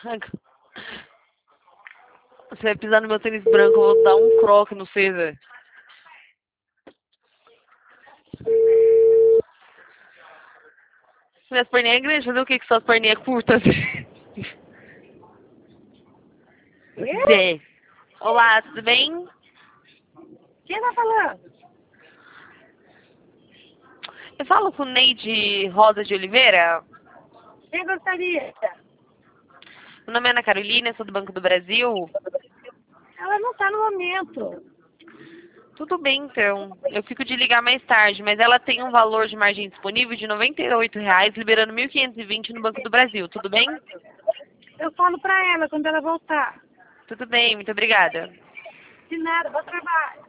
Você vai pisar no meu tênis branco, eu vou dar um croque no César. Minhas perninhas grandes, fazer o que com suas perninhas curtas? Zé. Olá, tudo bem? Quem tá falando? Eu falo com Neide Rosa de Oliveira. Quem gostaria? Meu nome é Ana Carolina, sou do Banco do Brasil. Ela não tá no momento. Tudo bem, então. Eu fico de ligar mais tarde, mas ela tem um valor de margem disponível de R$ 98,00, liberando 1.520 no Banco do Brasil. Tudo bem? Eu falo pra ela quando ela voltar. Tudo bem, muito obrigada. De nada, bom trabalho.